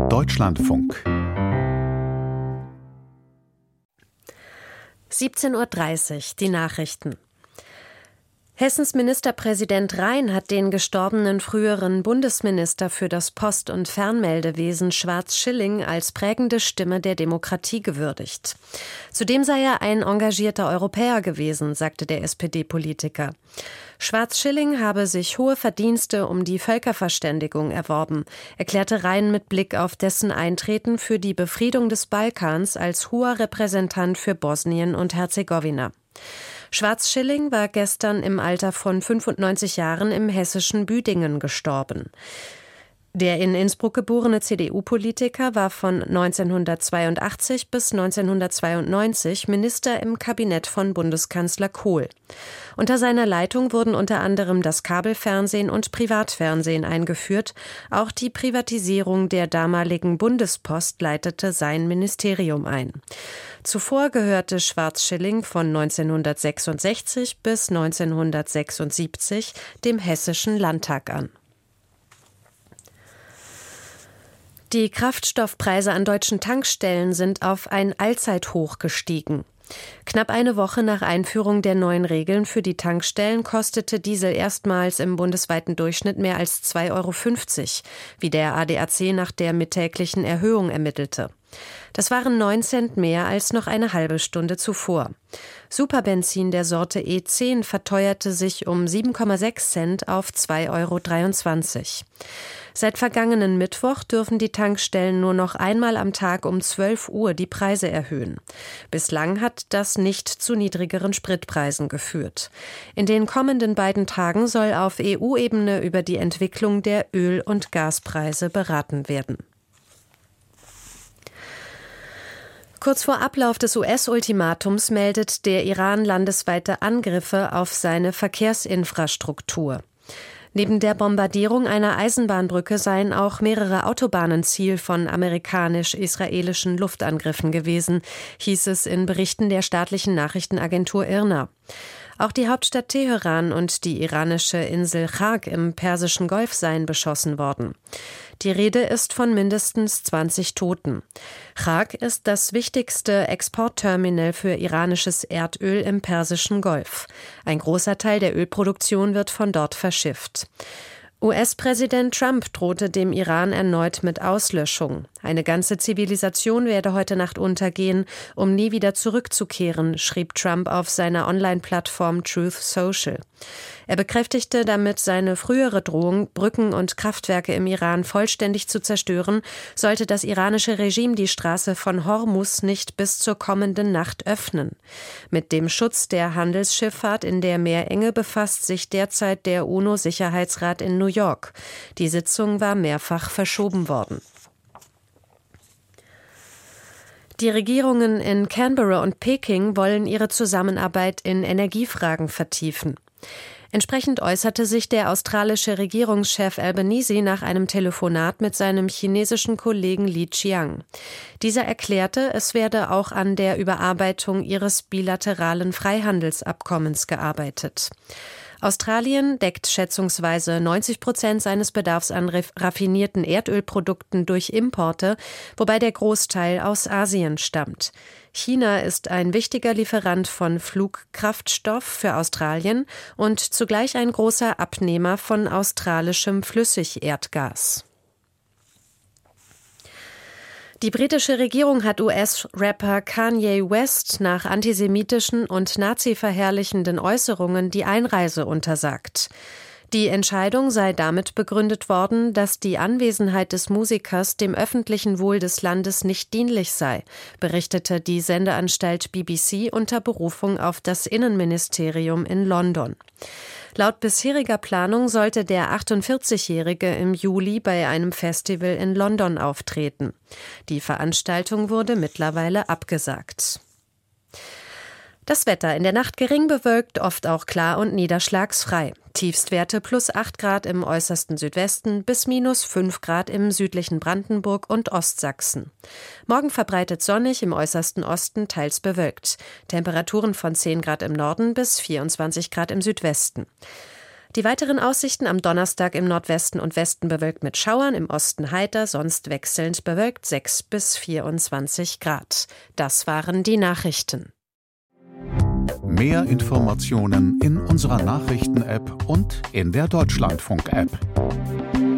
Deutschlandfunk 17:30 Uhr, die Nachrichten. Hessens Ministerpräsident Rhein hat den gestorbenen früheren Bundesminister für das Post- und Fernmeldewesen Schwarz-Schilling als prägende Stimme der Demokratie gewürdigt. Zudem sei er ein engagierter Europäer gewesen, sagte der SPD-Politiker. Schwarz-Schilling habe sich hohe Verdienste um die Völkerverständigung erworben, erklärte Rhein mit Blick auf dessen Eintreten für die Befriedung des Balkans als hoher Repräsentant für Bosnien und Herzegowina. Schwarz-Schilling war gestern im Alter von 95 Jahren im hessischen Büdingen gestorben. Der in Innsbruck geborene CDU-Politiker war von 1982 bis 1992 Minister im Kabinett von Bundeskanzler Kohl. Unter seiner Leitung wurden unter anderem das Kabelfernsehen und Privatfernsehen eingeführt. Auch die Privatisierung der damaligen Bundespost leitete sein Ministerium ein. Zuvor gehörte Schwarz-Schilling von 1966 bis 1976 dem Hessischen Landtag an. Die Kraftstoffpreise an deutschen Tankstellen sind auf ein Allzeithoch gestiegen. Knapp eine Woche nach Einführung der neuen Regeln für die Tankstellen kostete Diesel erstmals im bundesweiten Durchschnitt mehr als 2,50 €, wie der ADAC nach der mittäglichen Erhöhung ermittelte. Das waren 9 Cent mehr als noch eine halbe Stunde zuvor. Superbenzin der Sorte E10 verteuerte sich um 7,6 Cent auf 2,23 €. Seit vergangenen Mittwoch dürfen die Tankstellen nur noch einmal am Tag um 12 Uhr die Preise erhöhen. Bislang hat das nicht zu niedrigeren Spritpreisen geführt. In den kommenden beiden Tagen soll auf EU-Ebene über die Entwicklung der Öl- und Gaspreise beraten werden. Kurz vor Ablauf des US-Ultimatums meldet der Iran landesweite Angriffe auf seine Verkehrsinfrastruktur. Neben der Bombardierung einer Eisenbahnbrücke seien auch mehrere Autobahnen Ziel von amerikanisch-israelischen Luftangriffen gewesen, hieß es in Berichten der staatlichen Nachrichtenagentur IRNA. Auch die Hauptstadt Teheran und die iranische Insel Chag im Persischen Golf seien beschossen worden. Die Rede ist von mindestens 20 Toten. Chag ist das wichtigste Exportterminal für iranisches Erdöl im Persischen Golf. Ein großer Teil der Ölproduktion wird von dort verschifft. US-Präsident Trump drohte dem Iran erneut mit Auslöschung. Eine ganze Zivilisation werde heute Nacht untergehen, um nie wieder zurückzukehren, schrieb Trump auf seiner Online-Plattform Truth Social. Er bekräftigte damit seine frühere Drohung, Brücken und Kraftwerke im Iran vollständig zu zerstören, sollte das iranische Regime die Straße von Hormuz nicht bis zur kommenden Nacht öffnen. Mit dem Schutz der Handelsschifffahrt in der Meerenge befasst sich derzeit der UNO-Sicherheitsrat in New York. Die Sitzung war mehrfach verschoben worden. Die Regierungen in Canberra und Peking wollen ihre Zusammenarbeit in Energiefragen vertiefen. Entsprechend äußerte sich der australische Regierungschef Albanese nach einem Telefonat mit seinem chinesischen Kollegen Li Qiang. Dieser erklärte, es werde auch an der Überarbeitung ihres bilateralen Freihandelsabkommens gearbeitet. Australien deckt schätzungsweise 90% seines Bedarfs an raffinierten Erdölprodukten durch Importe, wobei der Großteil aus Asien stammt. China ist ein wichtiger Lieferant von Flugkraftstoff für Australien und zugleich ein großer Abnehmer von australischem Flüssigerdgas. Die britische Regierung hat US-Rapper Kanye West nach antisemitischen und nazi-verherrlichenden Äußerungen die Einreise untersagt. Die Entscheidung sei damit begründet worden, dass die Anwesenheit des Musikers dem öffentlichen Wohl des Landes nicht dienlich sei, berichtete die Sendeanstalt BBC unter Berufung auf das Innenministerium in London. Laut bisheriger Planung sollte der 48-Jährige im Juli bei einem Festival in London auftreten. Die Veranstaltung wurde mittlerweile abgesagt. Das Wetter: in der Nacht gering bewölkt, oft auch klar und niederschlagsfrei. Tiefstwerte +8 Grad im äußersten Südwesten bis -5 Grad im südlichen Brandenburg und Ostsachsen. Morgen verbreitet sonnig, im äußersten Osten teils bewölkt. Temperaturen von 10 Grad im Norden bis 24 Grad im Südwesten. Die weiteren Aussichten am Donnerstag: im Nordwesten und Westen bewölkt mit Schauern, im Osten heiter, sonst wechselnd bewölkt, 6 bis 24 Grad. Das waren die Nachrichten. Mehr Informationen in unserer Nachrichten-App und in der Deutschlandfunk-App.